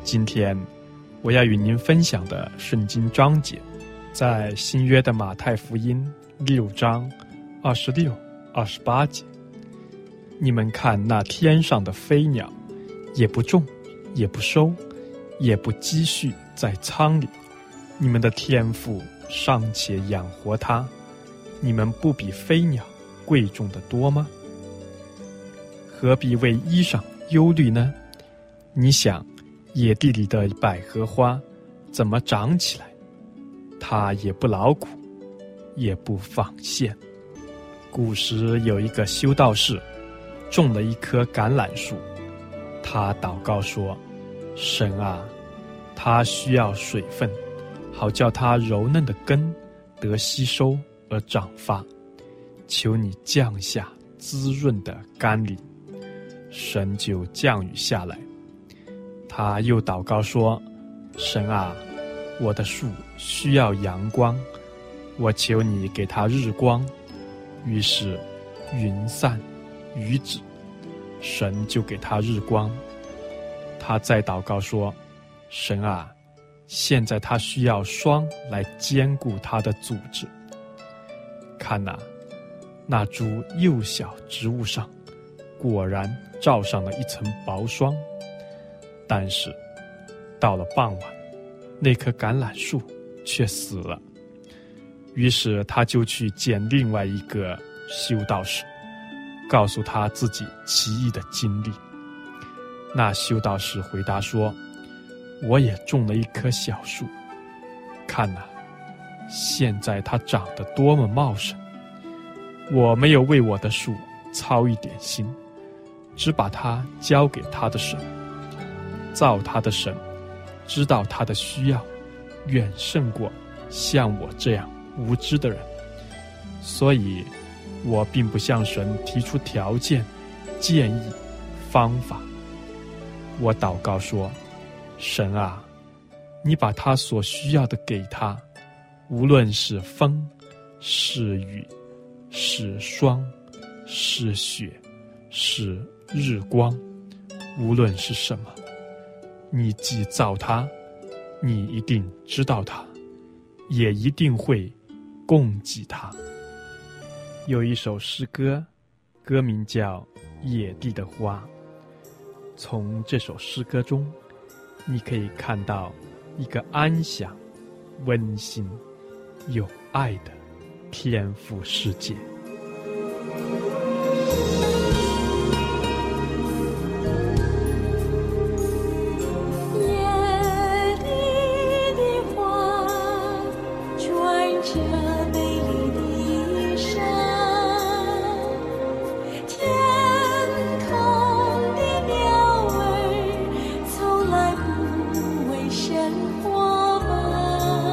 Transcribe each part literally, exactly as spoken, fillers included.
今天我要与您分享的圣经章节，在新约的马太福音六章二十六、二十八节。你们看那天上的飞鸟，也不种，也不收，也不积蓄在仓里，你们的天父尚且养活它，你们不比飞鸟贵重得多吗？何必为衣裳忧虑呢？你想，野地里的百合花怎么长起来？它也不劳苦，也不纺线。古时有一个修道士，种了一棵橄榄树，他祷告说：神啊，它需要水分，好叫它柔嫩的根得吸收而长发，求你降下滋润的甘霖。神就降雨下来。他又祷告说：神啊，我的树需要阳光，我求你给它日光。于是云散雨止，神就给他日光。他再祷告说：神啊，现在他需要霜来坚固他的组织。看哪，那株幼小植物上果然罩上了一层薄霜。但是到了傍晚，那棵橄榄树却死了。于是他就去见另外一个修道士，告诉他自己奇异的经历。那修道士回答说：我也种了一棵小树，看哪，现在它长得多么茂盛。我没有为我的树操一点心，只把它交给他的神。造他的神知道他的需要，远胜过像我这样无知的人。所以我并不向神提出条件、建议、方法。我祷告说：神啊，你把他所需要的给他，无论是风，是雨，是霜，是雪，是日光，无论是什么，你既造他，你一定知道他，也一定会供给他。有一首诗歌，歌名叫《野地的花》。从这首诗歌中，你可以看到一个安详、温馨、有爱的天父世界。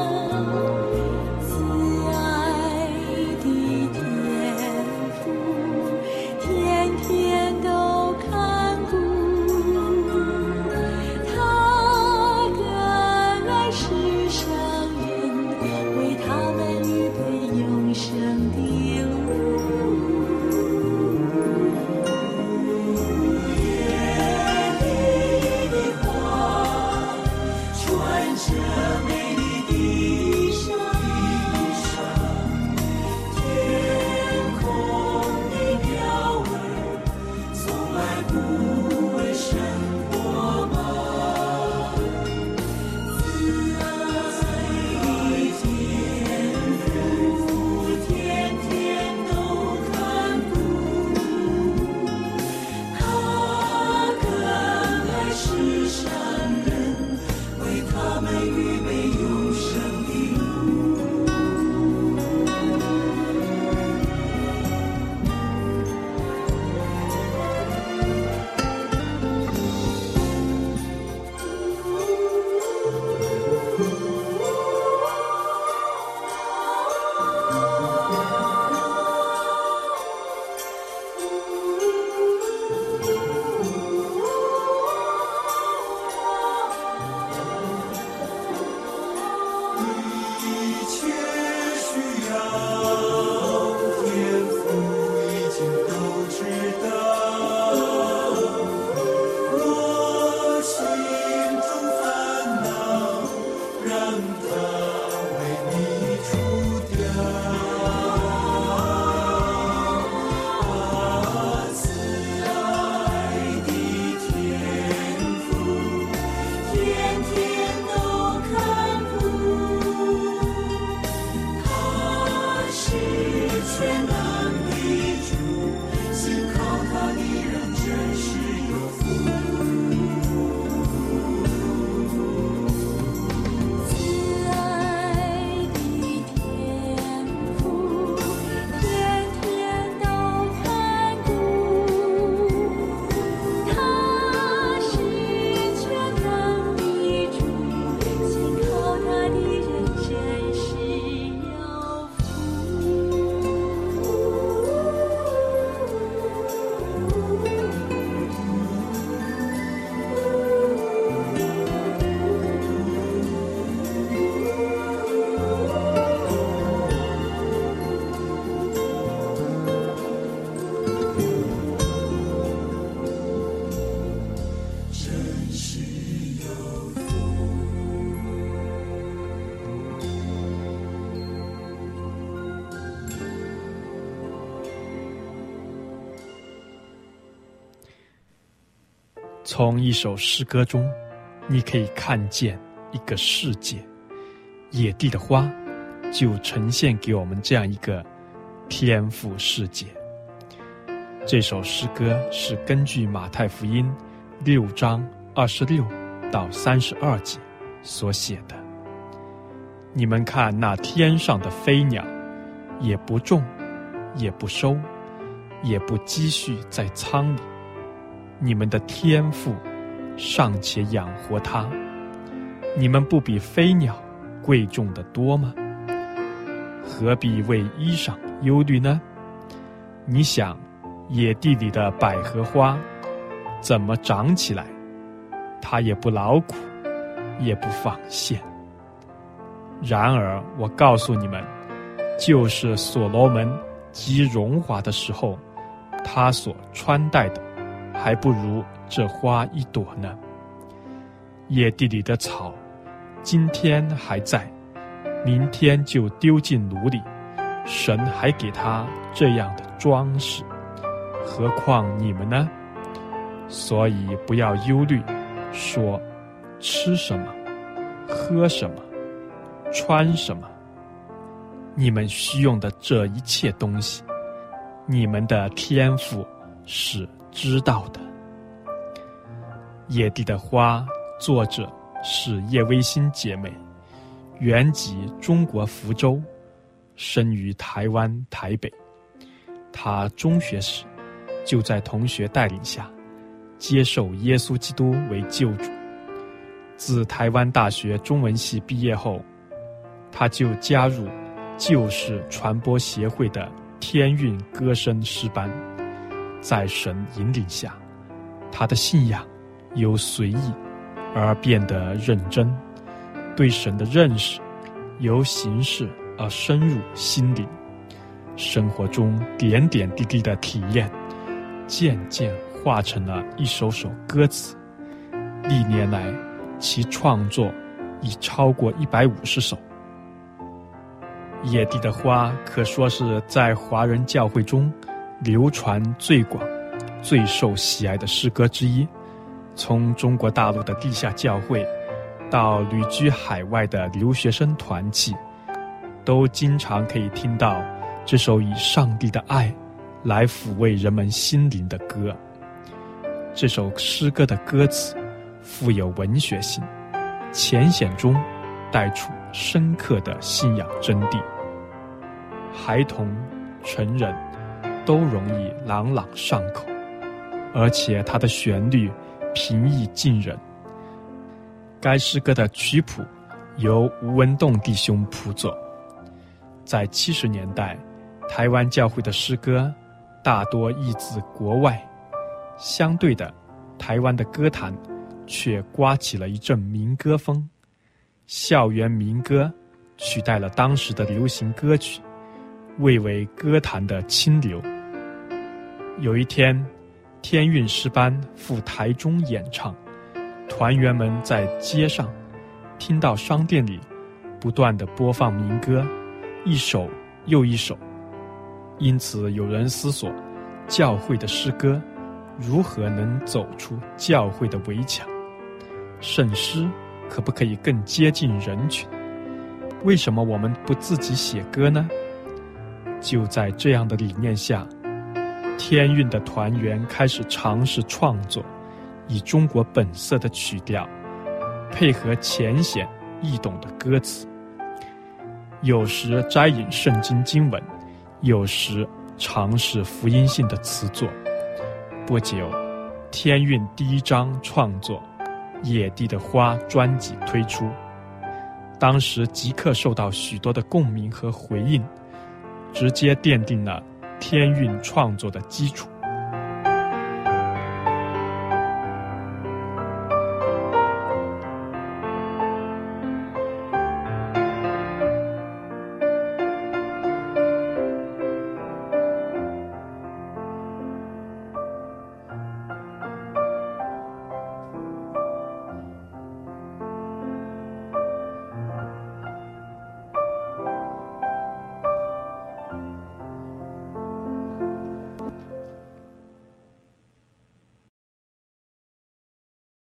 慈爱的天父。 从一首诗歌中，你可以看见一个世界。野地的花就呈现给我们这样一个天赋世界。这首诗歌是根据马太福音六章二十六到三十二节所写的。你们看那天上的飞鸟，也不种，也不收，也不积蓄在仓里，你们的天父尚且养活它，你们不比飞鸟贵重的多吗？何必为衣裳忧虑呢？你想，野地里的百合花怎么长起来？它也不劳苦，也不纺线。然而我告诉你们，就是所罗门极荣华的时候，他所穿戴的还不如这花一朵呢。野地里的草今天还在，明天就丢进炉里，神还给他这样的装饰，何况你们呢？所以不要忧虑，说吃什么，喝什么，穿什么。你们需用的这一切东西，你们的天父是知道的。野地的花，作者是叶微心姐妹，原籍中国福州，生于台湾台北。她中学时就在同学带领下接受耶稣基督为救主。自台湾大学中文系毕业后，她就加入旧式传播协会的天韵歌声诗班。在神引领下，她的信仰由随意而变得认真，对神的认识由形式而深入心灵，生活中点点滴滴的体验渐渐化成了一首首歌词。历年来其创作已超过一百五十首。野地的花可说是在华人教会中流传最广、最受喜爱的诗歌之一。从中国大陆的地下教会到旅居海外的留学生团契，都经常可以听到这首以上帝的爱来抚慰人们心灵的歌。这首诗歌的歌词富有文学性，浅显中带出深刻的信仰真谛，孩童、成人都容易朗朗上口，而且它的旋律平易近人。该诗歌的曲谱由吴文栋弟兄谱作。在七十年代，台湾教会的诗歌大多译自国外，相对的，台湾的歌坛却刮起了一阵民歌风，校园民歌取代了当时的流行歌曲，蔚为歌坛的清流。有一天，天韵诗班赴台中演唱，团员们在街上听到商店里不断地播放民歌，一首又一首。因此有人思索，教会的诗歌如何能走出教会的围墙？圣诗可不可以更接近人群？为什么我们不自己写歌呢？就在这样的理念下，天韵的团员开始尝试创作以中国本色的曲调，配合浅显易懂的歌词，有时摘引圣经经文，有时尝试福音性的词作。不久，天韵第一张创作《野地的花》专辑推出，当时即刻受到许多的共鸣和回应，直接奠定了天韵创作的基础。